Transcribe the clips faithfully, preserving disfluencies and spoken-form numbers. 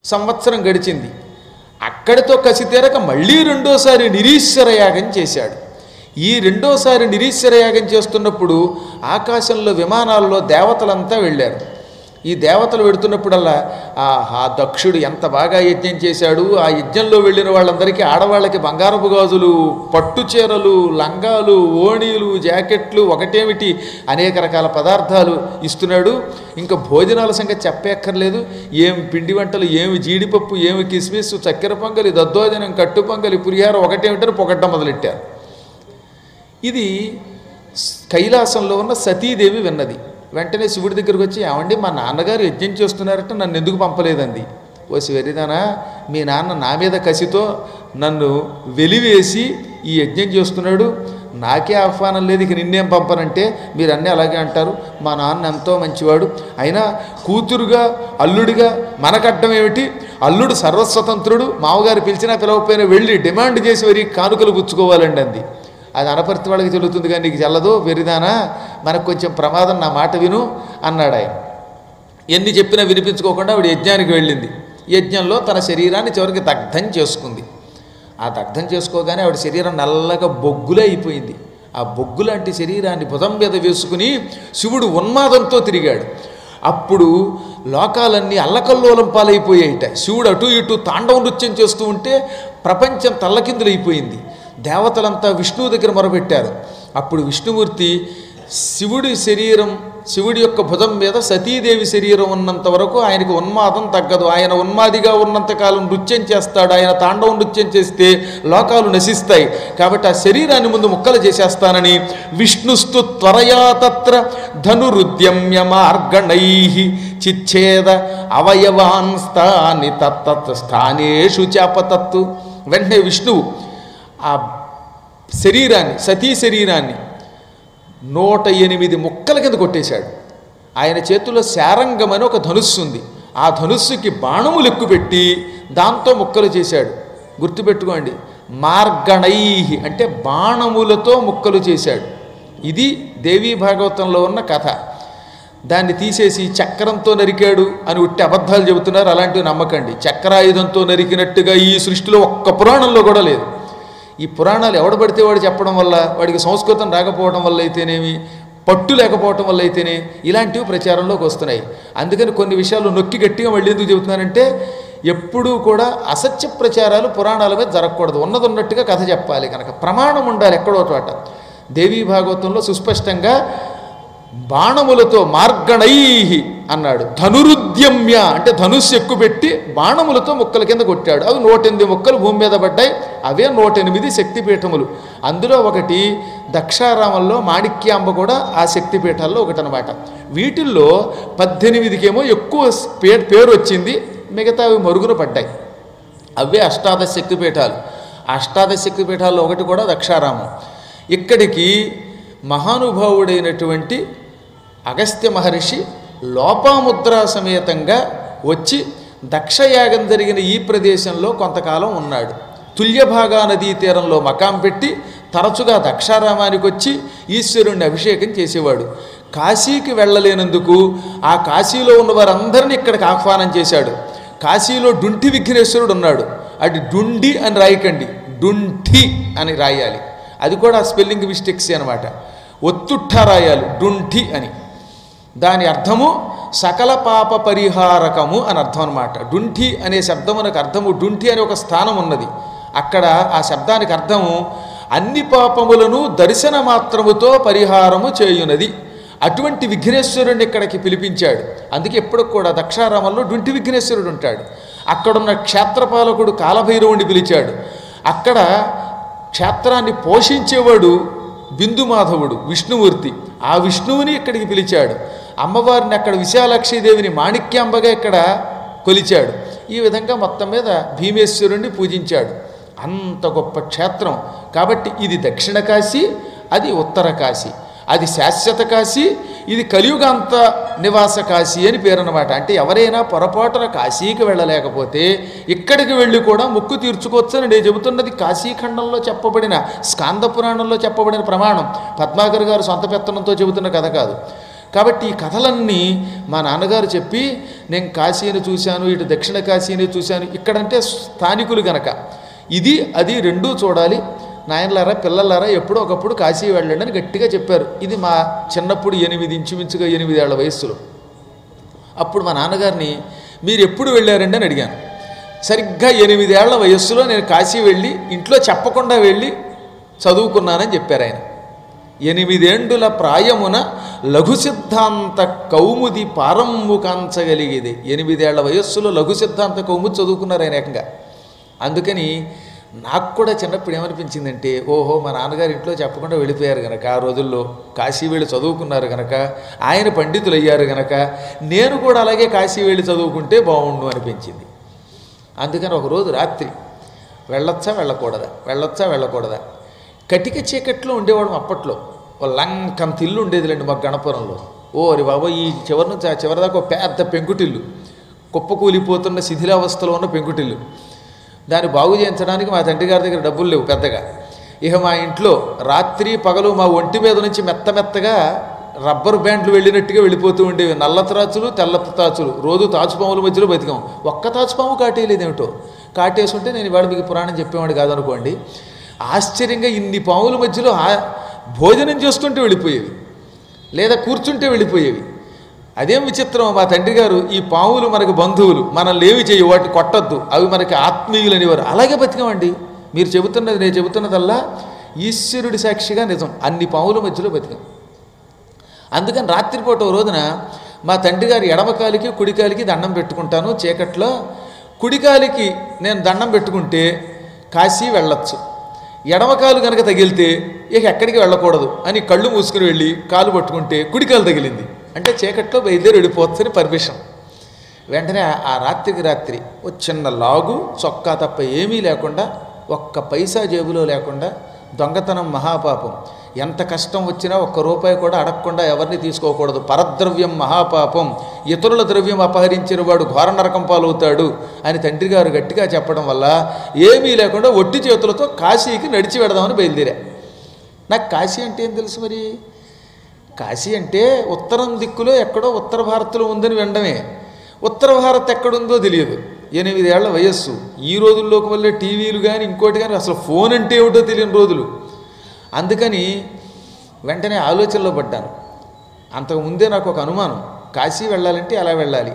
సంవత్సరం గడిచింది. అక్కడితో కసి తీరక మళ్ళీ రెండోసారి నిరీశ్వర యాగం చేశాడు. ఈ రెండోసారి నిరీశ్వర యాగం చేస్తున్నప్పుడు ఆకాశంలో విమానాల్లో దేవతలంతా వెళ్ళారు. ఈ దేవతలు వెడుతున్నప్పుడల్లా ఆ దక్షుడు ఎంత బాగా యజ్ఞం చేశాడు, ఆ యజ్ఞంలో వెళ్ళిన వాళ్ళందరికీ ఆడవాళ్ళకి బంగారపు గాజులు, పట్టు చీరలు, లంగాలు, ఓణీలు, జాకెట్లు, ఒకటేమిటి అనేక రకాల పదార్థాలు ఇస్తున్నాడు. ఇంకా భోజనాల సంగతి చెప్పక్కర్లేదు. ఏమి పిండి వంటలు, ఏమి జీడిపప్పు, ఏమి కిస్మిస్, చక్కెర పొంగలి, దద్దోజనం, కట్టు పొంగలి, పులిహార ఒకటేమిటని పొగడ్డం మొదలెట్టారు. ఇది కైలాసంలో ఉన్న సతీదేవి విన్నది. వెంటనే శివుడి దగ్గరికి వచ్చి, ఏమండి మా నాన్నగారు యజ్ఞం చేస్తున్నారట, నన్ను ఎందుకు పంపలేదండి. ఓ శివరిదానా, మీ నాన్న నా మీద కసితో నన్ను వెలివేసి ఈ యజ్ఞం చేస్తున్నాడు, నాకే ఆహ్వానం లేదు, ఇక నిన్నేం పంపనంటే మీరు అన్నీ అలాగే అంటారు. మా నాన్న ఎంతో మంచివాడు, అయినా కూతురుగా అల్లుడిగా మనకడ్డం ఏమిటి, అల్లుడు సర్వస్వతంత్రుడు, మామగారు పిలిచినా పిలవకపోయినా వెళ్ళి డిమాండ్ చేసి వరి కానుకలు పుచ్చుకోవాలండి అంది. అది అనపర్తి వాళ్ళకి చెల్లుతుంది కానీ నీకు చెల్లదు వెరిదానా, మనకు కొంచెం ప్రమాదం, నా మాట విను అన్నాడు ఆయన. ఎన్ని చెప్పినా వినిపించుకోకుండా ఆవిడ యజ్ఞానికి వెళ్ళింది. యజ్ఞంలో తన శరీరాన్ని చివరికి దగ్ధం చేసుకుంది. ఆ దగ్ధం చేసుకోగానే ఆవిడ శరీరం నల్లగా బొగ్గులే అయిపోయింది. ఆ బొగ్గు లాంటి శరీరాన్ని భుజం మీద వేసుకుని శివుడు ఉన్మాదంతో తిరిగాడు. అప్పుడు లోకాలన్నీ అల్లకల్లోలం పాలైపోయాయిట. శివుడు అటు ఇటు తాండవ నృత్యం చేస్తూ ఉంటే ప్రపంచం తల్లకిందులైపోయింది. దేవతలంతా విష్ణువు దగ్గర మొరపెట్టారు. అప్పుడు విష్ణుమూర్తి శివుడి శరీరం, శివుడి యొక్క భుజం మీద సతీదేవి శరీరం ఉన్నంత వరకు ఆయనకు ఉన్మాదం తగ్గదు. ఆయన ఉన్మాదిగా ఉన్నంతకాలం నృత్యం చేస్తాడు. ఆయన తాండవ నృత్యం చేస్తే లోకాలు నశిస్తాయి. కాబట్టి ఆ శరీరాన్ని ముందు ముక్కలు చేసేస్తానని విష్ణుస్తు త్వరయా తత్ర ధనురుద్యమ్య మార్గణై చిచ్ఛేద అవయవాన్ స్థాని తత్తత్ స్థానేషు చాపతత్తు. వెంటనే విష్ణువు ఆ శరీరాన్ని, సతీ శరీరాన్ని నూట ఎనిమిది ముక్కల కింద కొట్టేశాడు. ఆయన చేతుల్లో శారంగం అని ఒక ధనుస్సు ఉంది. ఆ ధనుస్సుకి బాణములు ఎక్కుపెట్టి దాంతో ముక్కలు చేశాడు. గుర్తుపెట్టుకోండి, మార్గణై అంటే బాణములతో ముక్కలు చేశాడు. ఇది దేవీ భాగవతంలో ఉన్న కథ. దాన్ని తీసేసి చక్రంతో నరికాడు అని ఉట్టి అబద్ధాలు చెబుతున్నారు. అలాంటివి నమ్మకండి. చక్రాయుధంతో నరికినట్టుగా ఈ సృష్టిలో ఒక్క పురాణంలో కూడా లేదు. ఈ పురాణాలు ఎవడ పడితే వాడు చెప్పడం వల్ల, వాడికి సంస్కృతం రాకపోవడం వల్ల అయితేనేమి, పట్టు లేకపోవటం వల్ల అయితేనే ఇలాంటివి ప్రచారంలోకి వస్తున్నాయి. అందుకని కొన్ని విషయాలు నొక్కి గట్టిగా మళ్ళీ ఎందుకు చెబుతున్నానంటే, ఎప్పుడూ కూడా అసత్య ప్రచారాలు పురాణాల మీద జరగకూడదు. ఉన్నది ఉన్నట్టుగా కథ చెప్పాలి. కనుక ప్రమాణం ఉండాలి ఎక్కడో చోట. దేవీ భాగవతంలో సుస్పష్టంగా బాణములతో మార్గణై అన్నాడు. ధనురుద్యమ్య అంటే ధనుస్సు ఎక్కుపెట్టి బాణములతో ముక్కల కింద కొట్టాడు. అవి నూట ఎనిమిది ముక్కలు భూమి మీద పడ్డాయి. అవే నూట ఎనిమిది శక్తిపీఠములు. అందులో ఒకటి దక్షారామంలో మాణిక్యాంబ కూడా ఆ శక్తిపీఠాల్లో ఒకటనమాట. వీటిల్లో పద్దెనిమిదికేమో ఎక్కువ పే పేరు వచ్చింది, మిగతావి మరుగున పడ్డాయి. అవే అష్టాదశ శక్తిపీఠాలు. అష్టాదశ శక్తిపీఠాల్లో ఒకటి కూడా దక్షారామం. ఇక్కడికి మహానుభావుడైనటువంటి అగస్త్య మహర్షి లోపాముద్రా సమేతంగా వచ్చి దక్షయాగం జరిగిన ఈ ప్రదేశంలో కొంతకాలం ఉన్నాడు. తుల్యభాగా నదీ తీరంలో మకాం పెట్టి తరచుగా దక్షారామానికి వచ్చి ఈశ్వరుణ్ణి అభిషేకం చేసేవాడు. కాశీకి వెళ్ళలేనందుకు ఆ కాశీలో ఉన్న వారందరినీ ఇక్కడికి ఆహ్వానం చేశాడు. కాశీలో డుంఠి విఘ్నేశ్వరుడు ఉన్నాడు. అది డుండి అని రాయకండి, డుంఠి అని రాయాలి. అది కూడా స్పెల్లింగ్ మిస్టేక్స్ అనమాట. ఒత్తుట్ట రాయాలి డుంఠి అని. దాని అర్థము సకల పాప పరిహారకము అని అర్థం అనమాట. డుంఠి అనే శబ్దమునకు అర్థము, డుంఠి అనే ఒక స్థానం ఉన్నది అక్కడ. ఆ శబ్దానికి అర్థము అన్ని పాపములను దర్శన మాత్రముతో పరిహారము చేయునది. అటువంటి విఘ్నేశ్వరుడిని ఇక్కడికి పిలిపించాడు. అందుకే ఎప్పుడు కూడా దక్షారామంలో డుంఠి విఘ్నేశ్వరుడు ఉంటాడు. అక్కడున్న క్షేత్రపాలకుడు కాలభైరవుడిని పిలిచాడు. అక్కడ క్షేత్రాన్ని పోషించేవాడు బిందుమాధవుడు విష్ణుమూర్తి. ఆ విష్ణువుని ఇక్కడికి పిలిచాడు. అమ్మవారిని అక్కడ విశాలాక్షీదేవిని మాణిక్యాంబగా ఇక్కడ కొలిచాడు. ఈ విధంగా మొత్తం మీద భీమేశ్వరుణ్ణి పూజించాడు. అంత గొప్ప క్షేత్రం కాబట్టి ఇది దక్షిణ కాశీ, అది ఉత్తర కాశీ. అది శాశ్వత కాశీ, ఇది కలియుగాంత నివాస కాశీ అని పేరు అన్నమాట. అంటే ఎవరైనా పొరపాటున కాశీకి వెళ్ళలేకపోతే ఇక్కడికి వెళ్ళి కూడా మొక్కు తీర్చుకోవచ్చని నేను చెబుతున్నది కాశీఖండంలో చెప్పబడిన, స్కాంద పురాణంలో చెప్పబడిన ప్రమాణం. పద్మాకర్ గారు సొంత పెత్తనంతో చెబుతున్న కథ కాదు. కాబట్టి ఈ కథలన్నీ మా నాన్నగారు చెప్పి నేను కాశీని చూశాను, ఇటు దక్షిణ కాశీని చూశాను. ఇక్కడంటే స్థానికులు గనక ఇది అది రెండూ చూడాలి, నాయనలారా పిల్లలారా ఎప్పుడో ఒకప్పుడు కాశీ వెళ్ళండి అని గట్టిగా చెప్పారు. ఇది మా చిన్నప్పుడు ఎనిమిది ఇంచుమించుగా ఎనిమిదేళ్ల వయస్సులో. అప్పుడు మా నాన్నగారిని మీరు ఎప్పుడు వెళ్ళారండి అని అడిగాను. సరిగ్గా ఎనిమిదేళ్ల వయస్సులో నేను కాశీ వెళ్ళి ఇంట్లో చెప్పకుండా వెళ్ళి చదువుకున్నానని చెప్పారు ఆయన. ఎనిమిదేండుల ప్రాయమున లఘు సిద్ధాంత కౌముది పారమ్ము కాంచగలిగేది. ఎనిమిదేళ్ల వయస్సులో లఘు సిద్ధాంత కౌముది చదువుకున్నారు ఆయన ఏకంగా. అందుకని నాకు కూడా చిన్నప్పుడు ఏమనిపించిందంటే, ఓహో మా నాన్నగారు ఇంట్లో చెప్పకుండా వెళ్ళిపోయారు కనుక, ఆ రోజుల్లో కాశీ వెళ్ళి చదువుకున్నారు కనుక, ఆయన పండితులు అయ్యారు కనుక నేను కూడా అలాగే కాశీ వెళ్ళి చదువుకుంటే బాగుండు అనిపించింది. అందుకని ఒకరోజు రాత్రి వెళ్ళొచ్చా వెళ్ళకూడదా వెళ్ళొచ్చా వెళ్ళకూడదా కటిక చీకట్లో ఉండేవాడు అప్పట్లో. ఓ లంకంత ఇల్లు ఉండేదిలేండి మాకు గణపురంలో. ఓ అరే బాబా, ఈ చివరి నుంచి ఆ చివరి దాకా ఒక పెద్ద పెంకుటిల్లు, కుప్పకూలిపోతున్న శిథిలావస్థలో ఉన్న పెంకుటిల్లు. దాన్ని బాగు చేయించడానికి మా తండ్రి గారి దగ్గర డబ్బులు లేవు పెద్దగా. ఇక మా ఇంట్లో రాత్రి పగలు మా ఒంటి మీద నుంచి మెత్త మెత్తగా రబ్బర్ బ్యాండ్లు వెళ్ళినట్టుగా వెళ్ళిపోతూ ఉండేవి. నల్ల తాచులు తెల్ల తాచులు. రోజు తాచుపాముల మధ్యలో బతికాం. ఒక్క తాచుపాము కాటేయలేదేమిటో. కాటేసుంటే నేను ఇవాళ మీకు పురాణం చెప్పేవాడు కాదనుకోండి. ఆశ్చర్యంగా ఇన్ని పాముల మధ్యలో భోజనం చేసుకుంటూ వెళ్ళిపోయేవి, లేదా కూర్చుంటే వెళ్ళిపోయేవి. అదేం విచిత్రం, మా తండ్రి గారు ఈ పాములు మనకు బంధువులు, మనం లేవి చేయి, వాటిని కొట్టద్దు, అవి మనకి ఆత్మీయులు అనేవారు. అలాగే బతికామండి. మీరు చెబుతున్నది నేను చెబుతున్నదల్లా ఈశ్వరుడి సాక్షిగా నిజం. అన్ని పాముల మధ్యలో బతికాం. అందుకని రాత్రిపూట ఓ రోజున మా తండ్రి గారు ఎడమకాలికి కుడికాలికి దండం పెట్టుకుంటాను చీకట్లో. కుడికాలికి నేను దండం పెట్టుకుంటే కాశీ వెళ్ళొచ్చు, ఎడమకాలు కనుక తగిలితే ఇక ఎక్కడికి వెళ్ళకూడదు అని కళ్ళు మూసుకుని వెళ్ళి కాలు పట్టుకుంటే కుడికాలు తగిలింది అంటే చీకట్లో బయలుదేరి వెళ్ళిపోవచ్చని పర్మిషన్. వెంటనే ఆ రాత్రికి రాత్రి ఓ చిన్న లాగు చొక్కా తప్ప ఏమీ లేకుండా, ఒక్క పైసా జేబులో లేకుండా, దొంగతనం మహాపాపం. ఎంత కష్టం వచ్చినా ఒక్క రూపాయి కూడా అడగకుండా ఎవరిని తీసుకోకూడదు. పరద్రవ్యం మహాపాపం, ఇతరుల ద్రవ్యం అపహరించిన వాడు ఘోర నరకం పాలవుతాడు అని తండ్రి గారు గట్టిగా చెప్పడం వల్ల ఏమీ లేకుండా ఒట్టి చేతులతో కాశీకి నడిచి వెడదామని బయలుదేరా. నాకు కాశీ అంటే ఏం తెలుసు మరి? కాశీ అంటే ఉత్తరం దిక్కులో ఎక్కడో ఉత్తర భారత్లో ఉందని వినడమే. ఉత్తర భారత్ ఎక్కడుందో తెలియదు. ఎనిమిదేళ్ల వయస్సు. ఈ రోజుల్లోకి వల్లే టీవీలు కానీ ఇంకోటి కానీ అసలు ఫోన్ అంటే ఏమిటో తెలియని రోజులు. అందుకని వెంటనే ఆలోచనలో పడ్డాను. అంతకుముందే నాకు ఒక అనుమానం, కాశీ వెళ్ళాలంటే ఎలా వెళ్ళాలి.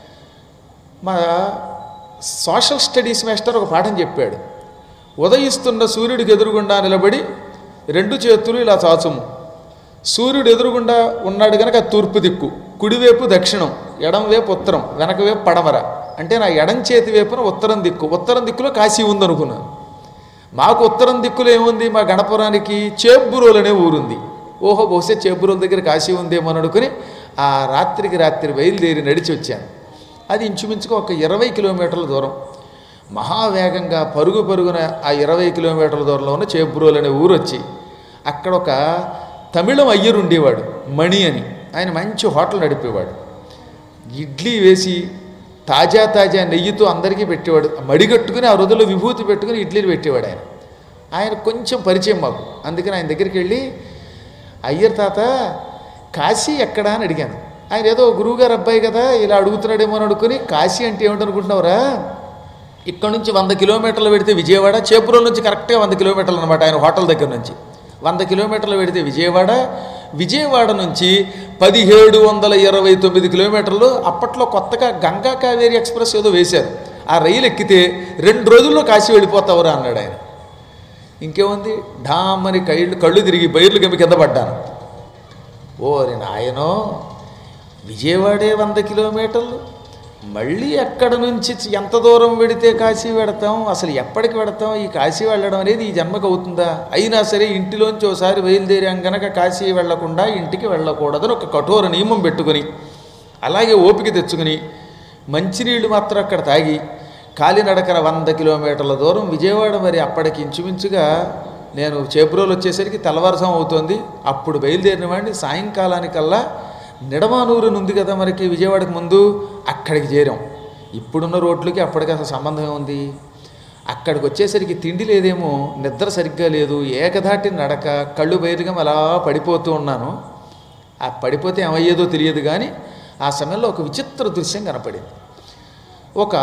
మా సోషల్ స్టడీస్ మాస్టర్ ఒక పాఠం చెప్పాడు. ఉదయిస్తున్న సూర్యుడికి ఎదురుగుండా నిలబడి రెండు చేతులు ఇలా చాచుము. సూర్యుడు ఎదురుగుండా ఉన్నాడు కనుక తూర్పు దిక్కు, కుడివైపు దక్షిణం, ఎడం వైపు ఉత్తరం, వెనక వైపు పడమర. అంటే నా ఎడం చేతి వైపున ఉత్తరం దిక్కు. ఉత్తరం దిక్కులో కాశీ ఉందనుకున్నాను. మాకు ఉత్తరం దిక్కులో ఏముంది, మా గణపురానికి చేబ్బురోలు అనే ఊరుంది. ఓహో బహుశా చేబ్బురోల దగ్గర కాశీ ఉందేమో అని అనుకుని ఆ రాత్రికి రాత్రి బయలుదేరి నడిచి వచ్చాను. అది ఇంచుమించుగా ఒక ఇరవై కిలోమీటర్ల దూరం. మహావేగంగా పరుగు పరుగున ఆ ఇరవై కిలోమీటర్ల దూరంలో ఉన్న చేబ్బురోలు అనే ఊరు వచ్చి అక్కడ ఒక తమిళం అయ్యరు ఉండేవాడు, మణి అని. ఆయన మంచి హోటల్ నడిపేవాడు. ఇడ్లీ వేసి తాజా తాజా నెయ్యితో అందరికీ పెట్టేవాడు. మడిగట్టుకుని ఆ రోజుల్లో విభూతి పెట్టుకుని ఇడ్లీలు పెట్టేవాడు ఆయన. ఆయన కొంచెం పరిచయం మాకు. అందుకని ఆయన దగ్గరికి వెళ్ళి, అయ్యర్ తాత కాశీ ఎక్కడా అని అడిగాను. ఆయన ఏదో గురువుగారు అబ్బాయి కదా ఇలా అడుగుతున్నాడేమో అని అనుకుని, కాశీ అంటే ఏమిటనుకుంటున్నావురా, ఇక్కడ నుంచి వంద కిలోమీటర్లు పెడితే విజయవాడ, చేపురం నుంచి కరెక్ట్గా వంద కిలోమీటర్లు అనమాట ఆయన హోటల్ దగ్గర నుంచి. వంద కిలోమీటర్లు పెడితే విజయవాడ, విజయవాడ నుంచి పదిహేడు వందల ఇరవై తొమ్మిది కిలోమీటర్లు. అప్పట్లో కొత్తగా గంగా కావేరి ఎక్స్ప్రెస్ ఏదో వేశారు. ఆ రైలు ఎక్కితే రెండు రోజుల్లో కాశీ వెళ్ళిపోతావురా అన్నాడు ఆయన. ఇంకేముంది, ఢామని కళ్ళు కళ్ళు తిరిగి బయర్లు గమ్మి కింద పడ్డాను. ఓరి నాయనో, విజయవాడే వంద కిలోమీటర్లు, మళ్ళీ ఎక్కడ నుంచి ఎంత దూరం వెడితే కాశీ వెడతాం, అసలు ఎప్పటికి వెడతాం, ఈ కాశీ వెళ్ళడం అనేది ఈ జన్మకు అవుతుందా? అయినా సరే ఇంటిలోంచి ఒకసారి బయలుదేరాం గనక కాశీ వెళ్లకుండా ఇంటికి వెళ్ళకూడదని ఒక కఠోర నియమం పెట్టుకుని, అలాగే ఓపిక తెచ్చుకుని మంచినీళ్ళు మాత్రం అక్కడ తాగి కాలినడకన వంద కిలోమీటర్ల దూరం విజయవాడ. మరి అప్పటికి ఇంచుమించుగా నేను చేబ్రోలు వచ్చేసరికి తెల్లవారుజాము అవుతోంది. అప్పుడు బయలుదేరిన వాడిని సాయంకాలానికల్లా నిడమానూరు ఉంది కదా మనకి విజయవాడకు ముందు, అక్కడికి చేరాం. ఇప్పుడున్న రోడ్లకి అప్పటికి అసలు సంబంధం ఉంది. అక్కడికి వచ్చేసరికి తిండి లేదేమో, నిద్ర సరిగ్గా లేదు, ఏకధాటి నడక, కళ్ళు బయలుగా అలా పడిపోతూ ఉన్నాను. ఆ పడిపోతే ఏమయ్యేదో తెలియదు కానీ ఆ సమయంలో ఒక విచిత్ర దృశ్యం కనపడింది. ఒక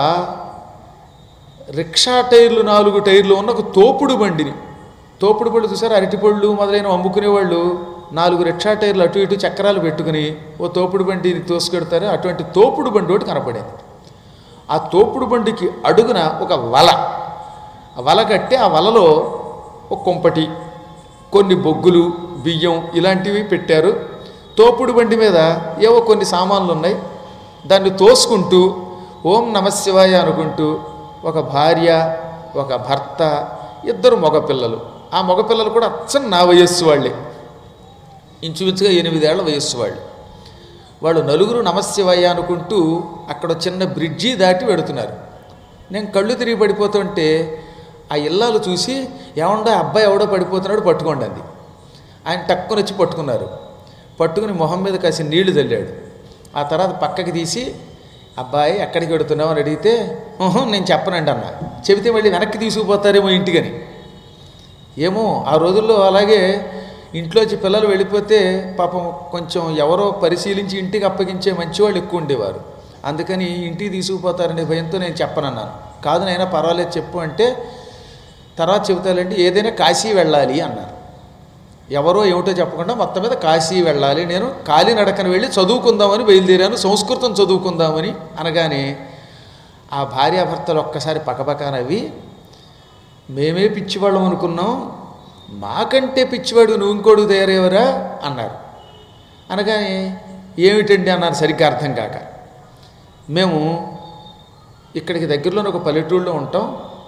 రిక్షా టైర్లు నాలుగు టైర్లు ఉన్న ఒక తోపుడు బండిని, తోపుడు బళ్ళు చూసారు, అరటిపళ్ళు మొదలైన అమ్ముకునేవాళ్ళు నాలుగు రిక్షా టైర్లు అటు ఇటు చక్రాలు పెట్టుకుని ఓ తోపుడు బండిని తోసుకెడతారు. అటువంటి తోపుడు బండి ఒకటి కనపడింది. ఆ తోపుడు బండికి అడుగున ఒక వల, వల కట్టి ఆ వలలో ఒక కొంపటి, కొన్ని బొగ్గులు, బియ్యం ఇలాంటివి పెట్టారు. తోపుడు బండి మీద ఏవో కొన్ని సామాన్లు ఉన్నాయి. దాన్ని తోసుకుంటూ ఓం నమశివాయ అనుకుంటూ ఒక భార్య, ఒక భర్త, ఇద్దరు మగపిల్లలు. ఆ మగపిల్లలు కూడా అచ్చం నా వయస్సు వాళ్ళే, ఇంచుమించుగా ఎనిమిదేళ్ల వయస్సు వాళ్ళు. వాళ్ళు నలుగురు నమశివాయ అనుకుంటూ అక్కడ చిన్న బ్రిడ్జి దాటి వెడుతున్నారు. నేను కళ్ళు తిరిగి పడిపోతుంటే ఆ ఇల్లాలు చూసి ఏమండో అబ్బాయి ఎవడో పడిపోతున్నాడు పట్టుకోండి అంది. ఆయన టక్కుని వచ్చి పట్టుకున్నారు. పట్టుకుని మొహం మీద కాసి నీళ్లు చల్లాడు. ఆ తర్వాత పక్కకి తీసి అబ్బాయి ఎక్కడికి వెడుతున్నావు అని అడిగితే ఓహో నేను చెప్పనండి అన్న. చెబితే మళ్ళీ వెనక్కి తీసుకుపోతారేమో ఇంటికని. ఏమో ఆ రోజుల్లో అలాగే ఇంట్లోంచి పిల్లలు వెళ్ళిపోతే పాపం కొంచెం ఎవరో పరిశీలించి ఇంటికి అప్పగించే మంచివాళ్ళు ఎక్కువ ఉండేవారు. అందుకని ఇంటికి తీసుకుపోతారనే భయంతో నేను చెప్పనన్నాను. కాదు నైనా పర్వాలేదు చెప్పు అంటే తర్వాత చెబుతానండి ఏదైనా కాశీ వెళ్ళాలి అన్నారు. ఎవరో ఏమిటో చెప్పకుండా మొత్తం మీద కాశీ వెళ్ళాలి, నేను కాలినడకన వెళ్ళి చదువుకుందామని బయలుదేరాను, సంస్కృతం చదువుకుందామని అనగానే ఆ భార్యాభర్తలు ఒక్కసారి పక్కపక్కనవి మేమే పిచ్చివాళ్ళం అనుకున్నాం, మాకంటే పిచ్చివాడు నువ్వు ఇంకోడు తయారేవరా అన్నారు. అనగానే ఏమిటండి అన్నారు సరిగ్గా అర్థం కాక. మేము ఇక్కడికి దగ్గరలోనే ఒక పల్లెటూళ్ళలో ఉంటాం,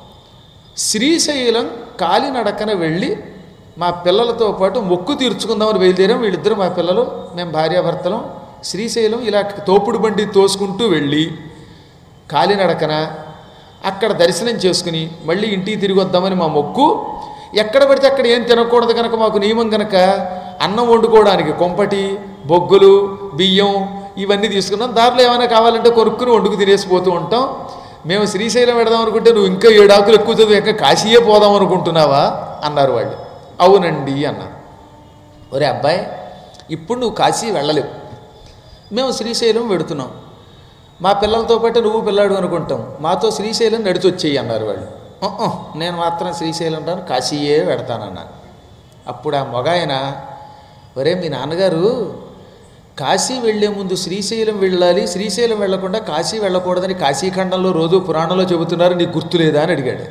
శ్రీశైలం కాలినడకన వెళ్ళి మా పిల్లలతో పాటు మొక్కు తీర్చుకుందామని బయలుదేరాం. వీళ్ళిద్దరూ మా పిల్లలు, మేము భార్యాభర్తలం శ్రీశైలం ఇలా తోపుడు బండి తోసుకుంటూ వెళ్ళి కాలినడకన అక్కడ దర్శనం చేసుకుని మళ్ళీ ఇంటికి తిరిగి వద్దామని మా మొక్కు. ఎక్కడ పడితే అక్కడ ఏం తినకూడదు కనుక మాకు నియమం కనుక అన్నం వండుకోవడానికి కొంపటి, బొగ్గులు, బియ్యం ఇవన్నీ తీసుకున్నాం. దారిలో ఏమైనా కావాలంటే కొనుక్కుని వండుకు తినేసిపోతూ ఉంటాం. మేము శ్రీశైలం పెడదాం అనుకుంటే నువ్వు ఇంకా ఏడాకులు ఎక్కువ చదువు ఇంకా కాశీయే పోదాం అనుకుంటున్నావా అన్నారు వాళ్ళు. అవునండి అన్నారు. ఒరే అబ్బాయి ఇప్పుడు నువ్వు కాశీ వెళ్ళలేవు, మేము శ్రీశైలం వెడుతున్నాం, మా పిల్లలతో పాటు నువ్వు పిల్లాడు అనుకుంటాం, మాతో శ్రీశైలం నడిచొచ్చేయి అన్నారు వాళ్ళు. నేను మాత్రం శ్రీశైలం రాను, కాశీయే పెడతానన్నాను. అప్పుడు ఆ మగాయన ఒరే మీ నాన్నగారు కాశీ వెళ్లే ముందు శ్రీశైలం వెళ్ళాలి, శ్రీశైలం వెళ్లకుండా కాశీ వెళ్ళకూడదని కాశీఖండంలో రోజు పురాణంలో చెబుతున్నారు, నీకు గుర్తులేదా అని అడిగాడు.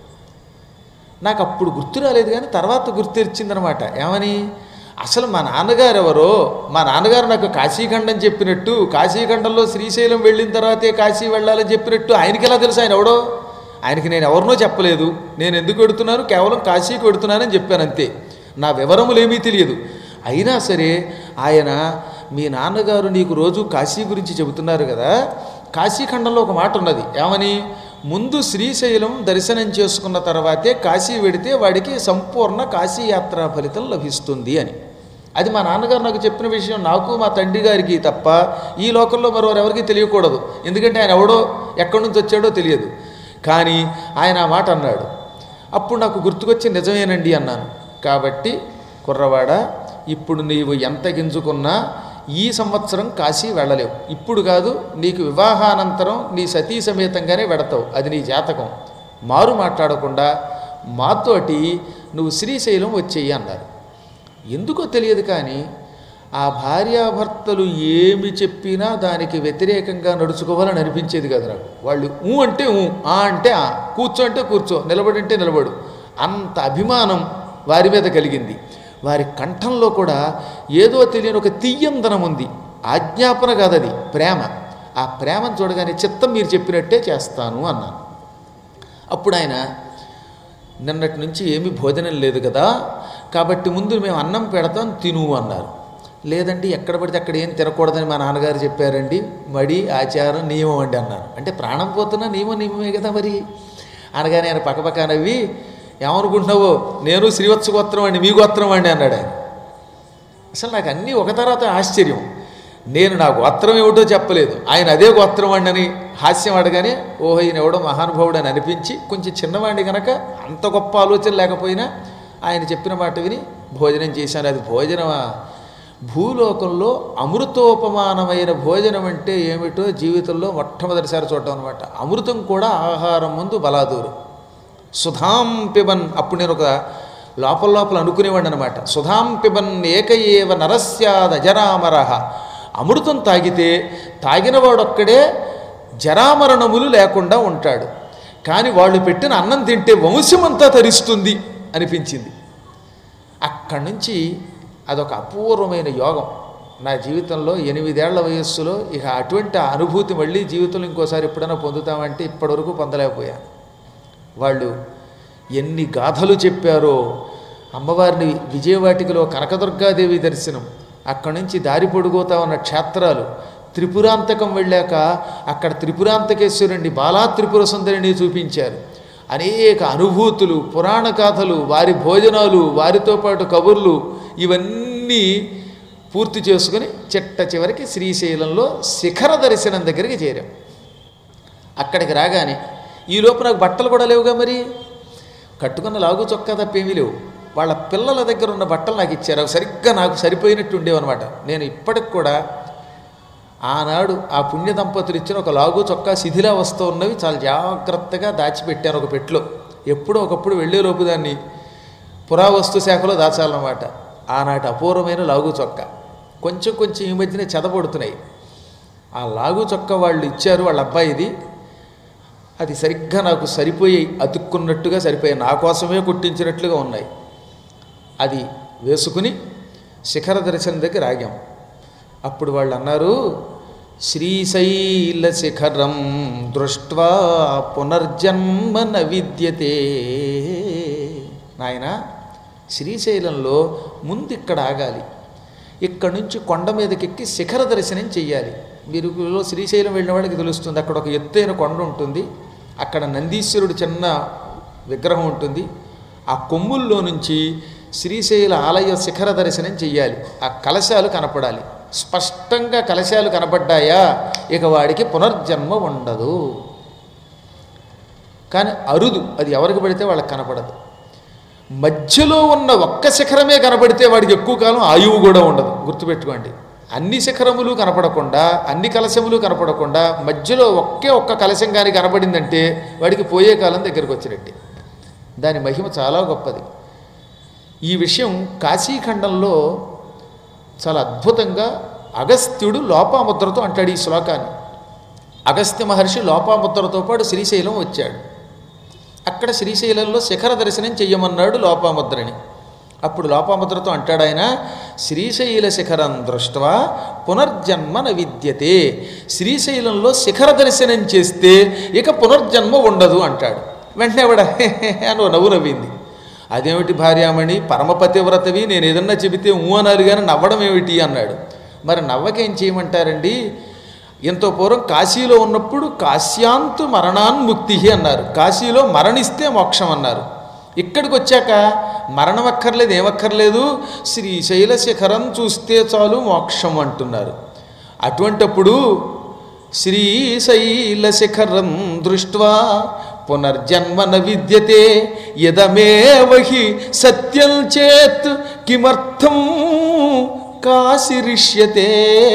నాకు అప్పుడు గుర్తు రాలేదు కానీ తర్వాత గుర్తు తెచ్చిందనమాట. ఏమని, అసలు మా నాన్నగారు ఎవరో, మా నాన్నగారు నాకు కాశీఖండం చెప్పినట్టు, కాశీఖండంలో శ్రీశైలం వెళ్ళిన తర్వాతే కాశీ వెళ్ళాలని చెప్పినట్టు ఆయనకి ఎలా తెలుసు, ఆయన ఎవడో, ఆయనకి నేను ఎవరినో చెప్పలేదు, నేను ఎందుకు వెడుతున్నాను కేవలం కాశీకి వెడుతున్నానని చెప్పాను అంతే, నా వివరములేమీ తెలియదు. అయినా సరే ఆయన మీ నాన్నగారు నీకు రోజు కాశీ గురించి చెబుతున్నారు కదా, కాశీఖండంలో ఒక మాట ఉన్నది, ఏమని, ముందు శ్రీశైలం దర్శనం చేసుకున్న తర్వాతే కాశీ వెడితే వాడికి సంపూర్ణ కాశీయాత్రా ఫలితం లభిస్తుంది అని. అది మా నాన్నగారు నాకు చెప్పిన విషయం, నాకు మా తండ్రి గారికి తప్ప ఈ లోకంలో మరోవరెవరికి తెలియకూడదు, ఎందుకంటే ఆయన ఎవడో ఎక్కడి నుంచి వచ్చాడో తెలియదు. కానీ ఆయన ఆ మాట అన్నాడు. అప్పుడు నాకు గుర్తుకొచ్చి నిజమేనండి అన్నాను. కాబట్టి కుర్రవాడ, ఇప్పుడు నీవు ఎంత గింజుకున్నా ఈ సంవత్సరం కాశీ వెళ్ళలేవు, ఇప్పుడు కాదు నీకు వివాహానంతరం నీ సతీ సమేతంగానే వెడతావు, అది నీ జాతకం, మారు మాట్లాడకుండా మాతోటి నువ్వు శ్రీశైలం వచ్చేయి అన్నారు. ఎందుకో తెలియదు కానీ ఆ భార్యాభర్తలు ఏమి చెప్పినా దానికి వ్యతిరేకంగా నడుచుకోవాలని అనిపించేది కదా నాకు. వాళ్ళు ఊ అంటే ఊ, ఆ అంటే ఆ, కూర్చో అంటే కూర్చో, నిలబడంటే నిలబడు, అంత అభిమానం వారి మీద కలిగింది. వారి కంఠంలో కూడా ఏదో తెలియని ఒక తీయందనం ఉంది, ఆజ్ఞాపన కాదది, ప్రేమ. ఆ ప్రేమను చూడగానే చిత్తం మీరు చెప్పినట్టే చేస్తాను అన్నాను. అప్పుడు ఆయన నిన్నటి నుంచి ఏమీ భోజనం లేదు కదా, కాబట్టి ముందు మేము అన్నం పెడతాం తిను అన్నారు. లేదండి ఎక్కడ పడితే అక్కడ ఏం తినకూడదని మా నాన్నగారు చెప్పారండి, మడి ఆచారం నియమం అండి అన్నారు. అంటే ప్రాణం పోతున్నా నియమం నియమమే కదా మరి అనగానే ఆయన పక్కపక్క నవ్వి ఏమనుకుంటున్నావో నేను శ్రీవత్స గోత్రం అండి మీ గోత్రం అండి అన్నాడు ఆయన. అసలు నాకు అన్నీ ఒక తర్వాత ఆశ్చర్యం, నేను నా గోత్రం ఏమిటో చెప్పలేదు, ఆయన అదే గోత్రం అండి అని హాస్యం అడగానే ఓహో ఈయన ఎవడో మహానుభావుడు అని అనిపించి కొంచెం చిన్నవాడిని కనుక అంత గొప్ప ఆలోచన లేకపోయినా ఆయన చెప్పిన మాట విని భోజనం చేశాను. అది భోజనమా, భూలోకంలో అమృతోపమానమైన భోజనం అంటే ఏమిటో జీవితంలో మొట్టమొదటిసారి చూడటం అనమాట. అమృతం కూడా ఆహారం ముందు బలాదూరు. సుధాం పిబన్, అప్పుడు నేను ఒక లోపల లోపల అనుకునేవాడిని అనమాట. సుధాం పిబన్ ఏక ఏవ నరస్యాద జరామరహ. అమృతం తాగితే తాగినవాడొక్కడే జరామరణములు లేకుండా ఉంటాడు, కానీ వాళ్ళు పెట్టిన అన్నం తింటే వంశమంతా తరిస్తుంది అనిపించింది. అక్కడి నుంచి అదొక అపూర్వమైన యోగం నా జీవితంలో. ఎనిమిదేళ్ల వయస్సులో ఇక అటువంటి అనుభూతి మళ్ళీ జీవితంలో ఇంకోసారి ఎప్పుడైనా పొందుతామంటే ఇప్పటివరకు పొందలేకపోయాను. వాళ్ళు ఎన్ని గాథలు చెప్పారో. అమ్మవారిని విజయవాటికలో కనకదుర్గాదేవి దర్శనం, అక్కడి నుంచి దారి పొడుగుతా ఉన్న క్షేత్రాలు, త్రిపురాంతకం వెళ్ళాక అక్కడ త్రిపురాంతకేశ్వరుణ్ణి బాలా త్రిపుర సుందరిని చూపించారు. అనేక అనుభూతులు, పురాణ గాథలు, వారి భోజనాలు, వారితో పాటు కబుర్లు, ఇవన్నీ పూర్తి చేసుకుని చిట్ట చివరికి శ్రీశైలంలో శిఖర దర్శనం దగ్గరికి చేరాం. అక్కడికి రాగానే ఈలోపు నాకు బట్టలు కూడా లేవుగా, మరి కట్టుకున్న లాగు చొక్కా తప్పేమీ లేవు. వాళ్ళ పిల్లల దగ్గర ఉన్న బట్టలు నాకు ఇచ్చారు. అవి సరిగ్గా నాకు సరిపోయినట్టు ఉండేవన్నమాట. నేను ఇప్పటికి కూడా ఆనాడు ఆ పుణ్య దంపతులు ఇచ్చిన ఒక లాగు చొక్కా శిథిలావస్థ ఉన్నవి చాలా జాగ్రత్తగా దాచిపెట్టాను ఒక పెట్టులో. ఎప్పుడో ఒకప్పుడు వెళ్ళేలోపు దాన్ని పురావస్తు శాఖలో దాచాలన్నమాట. ఆనాటి అపూర్వమైన లాగు చొక్కా కొంచెం కొంచెం ఈ మధ్యనే చెదపడుతున్నాయి. ఆ లాగు చొక్కా వాళ్ళు ఇచ్చారు, వాళ్ళ అబ్బాయిది. అది సరిగ్గా నాకు సరిపోయి అతుక్కున్నట్టుగా సరిపోయాయి, నా కోసమే కుట్టించినట్లుగా ఉన్నాయి. అది వేసుకుని శిఖర దర్శనం దగ్గర ఆగాం. అప్పుడు వాళ్ళు అన్నారు, శ్రీశైల శిఖరం దృష్ట్వా పునర్జన్మ న విద్యతే. నాయన, శ్రీశైలంలో ముందు ఇక్కడ ఆగాలి, ఇక్కడ నుంచి కొండ మీదకెక్కి శిఖర దర్శనం చెయ్యాలి. మీరు శ్రీశైలం వెళ్ళిన వాళ్ళకి తెలుస్తుంది, అక్కడ ఒక ఎత్తైన కొండ ఉంటుంది, అక్కడ నందీశ్వరుడు చిన్న విగ్రహం ఉంటుంది. ఆ కొమ్ముల్లో నుంచి శ్రీశైల ఆలయ శిఖర దర్శనం చెయ్యాలి. ఆ కలశాలు కనపడాలి. స్పష్టంగా కలశాలు కనపడ్డాయా ఇక వాడికి పునర్జన్మ ఉండదు. కానీ అరుదు, అది ఎవరికి పడితే వాళ్ళకి కనపడదు. మధ్యలో ఉన్న ఒక్క శిఖరమే కనపడితే వాడికి ఎక్కువ కాలం ఆయువు కూడా ఉండదు. గుర్తుపెట్టుకోండి, అన్ని శిఖరములు కనపడకుండా, అన్ని కలశములు కనపడకుండా మధ్యలో ఒకే ఒక్క కలశం కానీ కనపడిందంటే వాడికి పోయే కాలం దగ్గరికి వచ్చినట్టే. దాని మహిమ చాలా గొప్పది. ఈ విషయం కాశీఖండంలో చాలా అద్భుతంగా అగస్త్యుడు లోపాముద్రతో అంటాడు ఈ శ్లోకాన్ని. అగస్త్య మహర్షి లోపాముద్రతో పాటు శ్రీశైలం వచ్చాడు. అక్కడ శ్రీశైలంలో శిఖర దర్శనం చెయ్యమన్నాడు లోపాముద్రని. అప్పుడు లోపాముద్రతో అంటాడు ఆయన, శ్రీశైల శిఖరం దృష్ట్వా పునర్జన్మ న విద్యతే. శ్రీశైలంలో శిఖర దర్శనం చేస్తే ఇక పునర్జన్మ ఉండదు అంటాడు. వెంటనే ఆవిడ అని నవ్వు నవ్వింది. అదేమిటి భార్యామణి, పరమపతివ్రతవి, నేను ఏదన్నా చెబితే ఊ అనాలి కానీ నవ్వడం ఏమిటి అన్నాడు. మరి నవ్వకేం చేయమంటారండి? ఎంతో పూర్వం కాశీలో ఉన్నప్పుడు కాశ్యాంతు మరణాన్ముక్తి అన్నారు. కాశీలో మరణిస్తే మోక్షం అన్నారు. ఇక్కడికి వచ్చాక మరణం అక్కర్లేదు, ఏమక్కర్లేదు, శ్రీశైల శిఖరం చూస్తే చాలు మోక్షం అంటున్నారు. అటువంటప్పుడు శ్రీశైల శిఖరం దృష్ట్వా పునర్జన్మ న విద్యతే యదమేవహి సత్యం చేత్ కిమర్థం కాశిరిష్యతే.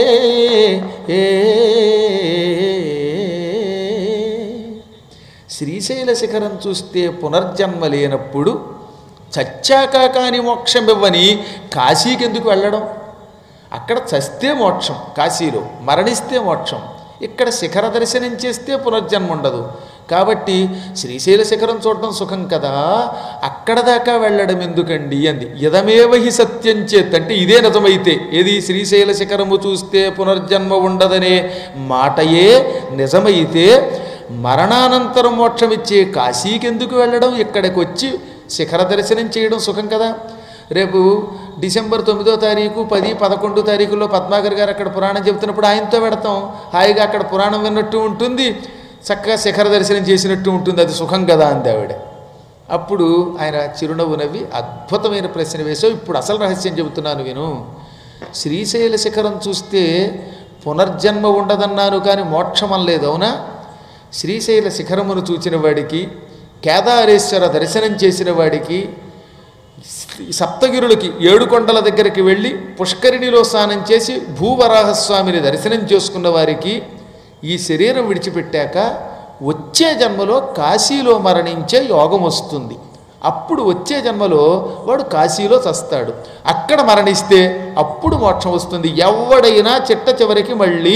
శ్రీశైల శిఖరం చూస్తే పునర్జన్మ లేనప్పుడు చచ్చాక కానీ మోక్షం ఇవ్వని కాశీకి ఎందుకు వెళ్ళడం? అక్కడ చస్తే మోక్షం, కాశీలో మరణిస్తే మోక్షం, ఇక్కడ శిఖర దర్శనం చేస్తే పునర్జన్మ ఉండదు. కాబట్టి శ్రీశైల శిఖరం చూడటం సుఖం కదా, అక్కడ దాకా వెళ్ళడం ఎందుకండి అంది. యదమేవహి సత్యం చేత్ అంటే ఇదే నిజమైతే, ఏది శ్రీశైల శిఖరము చూస్తే పునర్జన్మ ఉండదనే మాటయే నిజమైతే మరణానంతరం మోక్షమిచ్చే కాశీకి ఎందుకు వెళ్ళడం, ఇక్కడికి వచ్చి శిఖర దర్శనం చేయడం సుఖం కదా. రేపు డిసెంబర్ తొమ్మిదో తారీఖు పది పదకొండు తారీఖుల్లో పద్మాకర్ గారు అక్కడ పురాణం చెబుతున్నప్పుడు ఆయనతో పెడతాం, హాయిగా అక్కడ పురాణం విన్నట్టు ఉంటుంది, చక్కగా శిఖర దర్శనం చేసినట్టు ఉంటుంది, అది సుఖం కదా అంది ఆవిడ. అప్పుడు ఆయన చిరునవ్వు నవ్వి అద్భుతమైన ప్రశ్న వేశావు, ఇప్పుడు అసలు రహస్యం చెబుతున్నాను విను. శ్రీశైల శిఖరం చూస్తే పునర్జన్మ ఉండదన్నాను కానీ మోక్షం అనలేదు, అవునా? శ్రీశైల శిఖరమును చూచిన వాడికి, కేదారేశ్వర దర్శనం చేసిన వాడికి, సప్తగిరులకి ఏడు కొండల దగ్గరికి వెళ్ళి పుష్కరిణిలో స్నానం చేసి భూవరాహస్వామిని దర్శనం చేసుకున్న వారికి ఈ శరీరం విడిచిపెట్టాక వచ్చే జన్మలో కాశీలో మరణించే యోగం వస్తుంది. అప్పుడు వచ్చే జన్మలో వాడు కాశీలో చస్తాడు. అక్కడ మరణిస్తే అప్పుడు మోక్షం వస్తుంది. ఎవడైనా చిట్ట చివరికి మళ్ళీ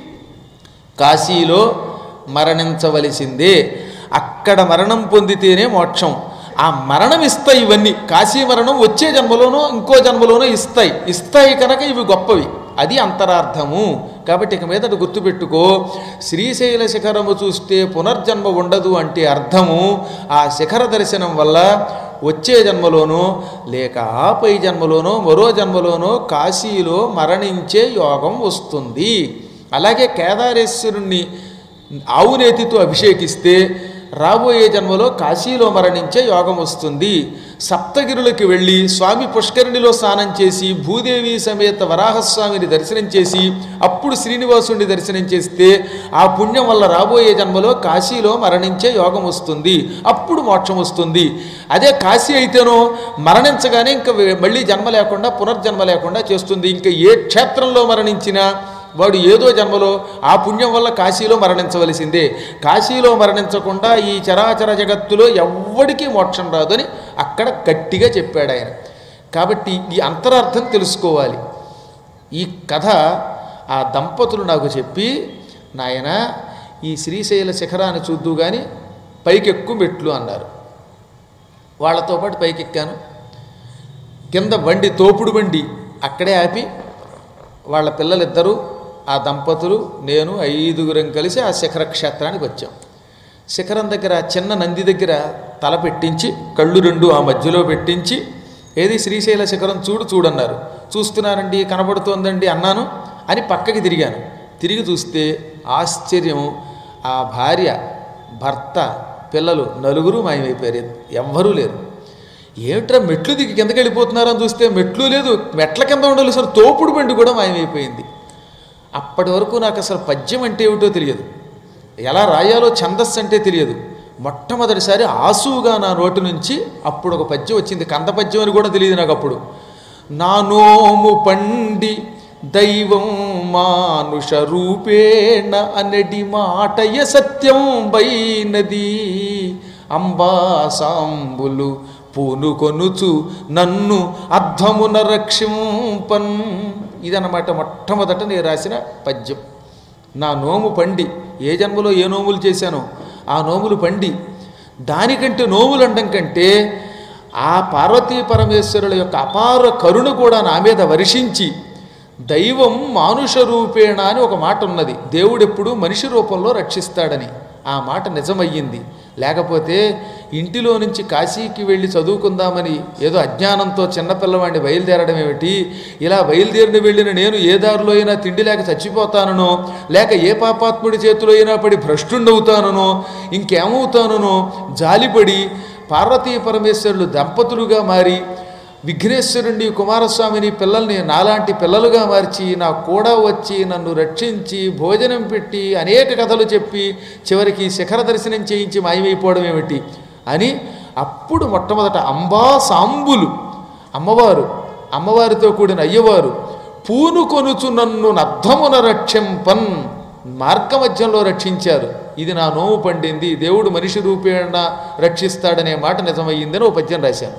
కాశీలో మరణించవలసిందే. అక్కడ మరణం పొందితేనే మోక్షం. ఆ మరణం ఇస్తాయి ఇవన్నీ. కాశీ మరణం వచ్చే జన్మలోనో ఇంకో జన్మలోనో ఇస్తాయి ఇస్తాయి కనుక ఇవి గొప్పవి. అది అంతరార్థము. కాబట్టి ఇక మీదట గుర్తుపెట్టుకో, శ్రీశైల శిఖరము చూస్తే పునర్జన్మ ఉండదు అంటే అర్థము ఆ శిఖర దర్శనం వల్ల వచ్చే జన్మలోనో లేక ఆపై జన్మలోనో మరో జన్మలోనో కాశీలో మరణించే యోగం వస్తుంది. అలాగే కేదారేశ్వరుణ్ణి ఆవునేతితో అభిషేకిస్తే రాబోయే జన్మలో కాశీలో మరణించే యోగం వస్తుంది. సప్తగిరులకి వెళ్ళి స్వామి పుష్కరిణిలో స్నానం చేసి భూదేవి సమేత వరాహస్వామిని దర్శనం చేసి అప్పుడు శ్రీనివాసుని దర్శనం చేస్తే ఆ పుణ్యం వల్ల రాబోయే జన్మలో కాశీలో మరణించే యోగం వస్తుంది. అప్పుడు మోక్షం వస్తుంది. అదే కాశీ అయితేనో మరణించగానే ఇంకా మళ్ళీ జన్మ లేకుండా పునర్జన్మ లేకుండా చేస్తుంది. ఇంకా ఏ క్షేత్రంలో మరణించినా వాడు ఏదో జన్మలో ఆ పుణ్యం వల్ల కాశీలో మరణించవలసిందే. కాశీలో మరణించకుండా ఈ చరాచర జగత్తులో ఎవ్వడికీ మోక్షం రాదు అని అక్కడ గట్టిగా చెప్పాడు ఆయన. కాబట్టి ఈ అంతరార్థం తెలుసుకోవాలి. ఈ కథ ఆ దంపతులు నాకు చెప్పి, నాయన ఈ శ్రీశైల శిఖరాన్ని చూద్దు కానీ పైకెక్కు మెట్లు అన్నారు. వాళ్ళతో పాటు పైకెక్కాను. కింద బండి తోపుడు బండి అక్కడే ఆపి వాళ్ళ పిల్లలిద్దరూ ఆ దంపతులు నేను ఐదుగురం కలిసి ఆ శిఖర క్షేత్రానికి వచ్చాం. శిఖరం దగ్గర చిన్న నంది దగ్గర తల పెట్టించి కళ్ళు రెండు ఆ మధ్యలో పెట్టించి ఏది శ్రీశైల శిఖరం చూడు చూడన్నారు. చూస్తున్నానండి కనబడుతోందండి అన్నాను అని పక్కకి తిరిగాను. తిరిగి చూస్తే ఆశ్చర్యం, ఆ భార్య భర్త పిల్లలు నలుగురు మాయమైపోయారు. ఎవ్వరూ లేరు. ఏమిట్రా మెట్లు దిగి కిందకి వెళ్ళిపోతున్నారని చూస్తే మెట్లు లేదు, మెట్ల కింద ఉండాలి సార్ తోపుడు బండి కూడా మాయమైపోయింది. అప్పటి వరకు నాకు అసలు పద్యం అంటే ఏమిటో తెలియదు, ఎలా రాయాలో ఛందస్సు అంటే తెలియదు. మొట్టమొదటిసారి ఆసువుగా నా నోటి నుంచి అప్పుడు ఒక పద్యం వచ్చింది. కంద పద్యం అని కూడా తెలియదు నాకు అప్పుడు. నా నోము పండి దైవం మానుష రూపేణ అనడి మాటయ సత్యం బైనది అంబాసాంబులు పూనుకొనుచు నన్ను అర్థమున రక్షింపన్. ఇదన్నమాట మొట్టమొదట నేను రాసిన పద్యం. నా నోము పండి, ఏ జన్మలో ఏ నోములు చేశానో ఆ నోములు పండి, దానికంటే నోములు అనడం కంటే ఆ పార్వతీ పరమేశ్వరుల యొక్క అపార కరుణ కూడా నా మీద వర్షించి దైవం మానుష రూపేణ అని ఒక మాట ఉన్నది. దేవుడు ఎప్పుడు మనిషి రూపంలో రక్షిస్తాడని ఆ మాట నిజమయ్యింది. లేకపోతే ఇంటిలో నుంచి కాశీకి వెళ్ళి చదువుకుందామని ఏదో అజ్ఞానంతో చిన్నపిల్లవాడిని బయలుదేరడం ఏమిటి? ఇలా బయలుదేరిన వెళ్ళిన నేను ఏ దారిలో అయినా తిండి లేక చచ్చిపోతానో, లేక ఏ పాపాత్ముడి చేతిలో అయినా పడి భ్రష్టుండవుతానో, ఇంకేమవుతానో జాలిపడి పార్వతీ పరమేశ్వరులు దంపతులుగా మారి విఘ్నేశ్వరుణ్ణి కుమారస్వామిని పిల్లల్ని నాలాంటి పిల్లలుగా మార్చి నా కూడా వచ్చి నన్ను రక్షించి భోజనం పెట్టి అనేక కథలు చెప్పి చివరికి శిఖర దర్శనం చేయించి మాయమైపోవడం ఏమిటి అని అప్పుడు మొట్టమొదట అంబా సాంబులు అమ్మవారు, అమ్మవారితో కూడిన అయ్యవారు పూను కొనుచు నన్ను నర్థమున రక్షింపన్ మార్గమధ్యంలో రక్షించారు. ఇది నా నోము పండింది, దేవుడు మనిషి రూపేణ రక్షిస్తాడనే మాట నిజమయ్యిందని ఓ పద్యం రాశాను.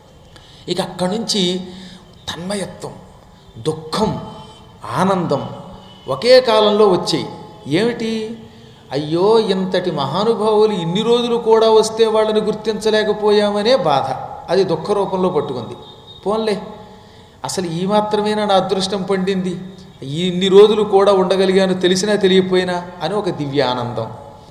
ఇక అక్కడి నుంచి తన్మయత్వం, దుఃఖం, ఆనందం ఒకే కాలంలో వచ్చాయి. ఏమిటి? అయ్యో ఇంతటి మహానుభావులు ఇన్ని రోజులు కూడా వస్తే వాళ్ళని గుర్తించలేకపోయామనే బాధ, అది దుఃఖ రూపంలో పట్టుకుంది. పోన్లే, అసలు ఈ మాత్రమేనా నా అదృష్టం పండింది, ఇన్ని రోజులు కూడా ఉండగలిగాను తెలిసినా తెలియపోయినా అని ఒక దివ్య ఆనందం.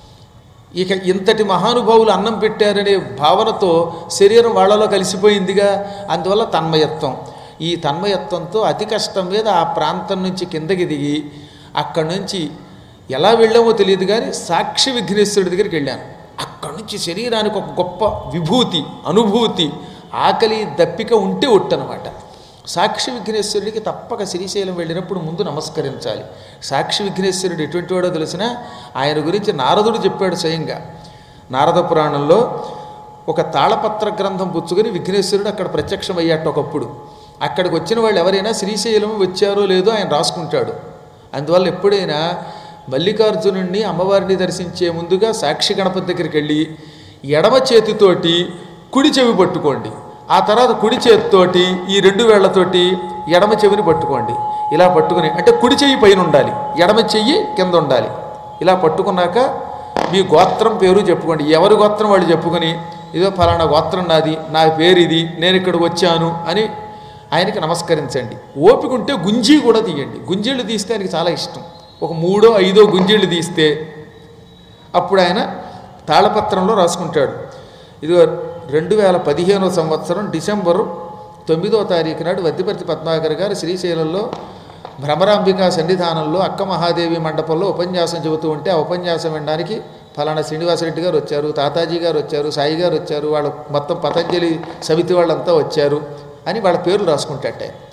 ఇక ఇంతటి మహానుభావులు అన్నం పెట్టారనే భావనతో శరీరం వాళ్ళలో కలిసిపోయిందిగా, అందువల్ల తన్మయత్వం. ఈ తన్మయత్వంతో అతి కష్టం మీద ఆ ప్రాంతం నుంచి కిందకి దిగి అక్కడి నుంచి ఎలా వెళ్ళామో తెలియదు కానీ సాక్షి విఘ్నేశ్వరుడి దగ్గరికి వెళ్ళాను. అక్కడి నుంచి శరీరానికి ఒక గొప్ప విభూతి, అనుభూతి, ఆకలి దప్పిక ఉంటే ఒట్టనమాట. సాక్షి విఘ్నేశ్వరుడికి తప్పక శ్రీశైలం వెళ్ళినప్పుడు ముందు నమస్కరించాలి. సాక్షి విఘ్నేశ్వరుడు ఎటువంటి వాడో తెలిసినా ఆయన గురించి నారదుడు చెప్పాడు స్వయంగా. నారద పురాణంలో ఒక తాళపత్ర గ్రంథం పుచ్చుకొని విఘ్నేశ్వరుడు అక్కడ ప్రత్యక్షమయ్యాట ఒకప్పుడు. అక్కడికి వచ్చిన వాళ్ళు ఎవరైనా శ్రీశైలం వచ్చారో లేదో ఆయన రాసుకుంటాడు. అందువల్ల ఎప్పుడైనా మల్లికార్జునుడిని అమ్మవారిని దర్శించే ముందుగా సాక్షి గణపతి దగ్గరికి వెళ్ళి ఎడమ చేతితోటి కుడి చెవి పట్టుకోండి, ఆ తర్వాత కుడి చేతితోటి ఈ రెండు వేళ్లతోటి ఎడమ చెవిని పట్టుకోండి. ఇలా పట్టుకుని, అంటే కుడి చెయ్యి పైన ఉండాలి, ఎడమ చెయ్యి కింద ఉండాలి. ఇలా పట్టుకున్నాక మీ గోత్రం పేరు చెప్పుకోండి. ఎవరి గోత్రం వాళ్ళు చెప్పుకొని, ఇదో ఫలానా గోత్రం నాది, నా పేరు ఇది, నేను ఇక్కడికి వచ్చాను అని ఆయనకి నమస్కరించండి. ఓపిక ఉంటే గుంజీ కూడా తీయండి. గుంజీళ్ళు తీస్తే ఆయనకి చాలా ఇష్టం. ఒక మూడో ఐదో గుంజీళ్ళు తీస్తే అప్పుడు ఆయన తాళపత్రంలో రాసుకుంటాడు. ఇది రెండు వేల పదిహేనో సంవత్సరం డిసెంబరు తొమ్మిదో తారీఖు నాడు వద్దిపర్తి పద్మాకర్ గారు శ్రీశైలంలో భ్రమరాంబికా సన్నిధానంలో అక్క మహాదేవి మండపంలో ఉపన్యాసం చెబుతూ ఉంటే ఆ ఉపన్యాసం వినడానికి ఫలానా శ్రీనివాసరెడ్డి గారు వచ్చారు, తాతాజీ గారు వచ్చారు, సాయి గారు వచ్చారు, వాళ్ళు మొత్తం పతంజలి సమితి వాళ్ళంతా వచ్చారు అని వాళ్ళ పేర్లు రాసుకుంటాట.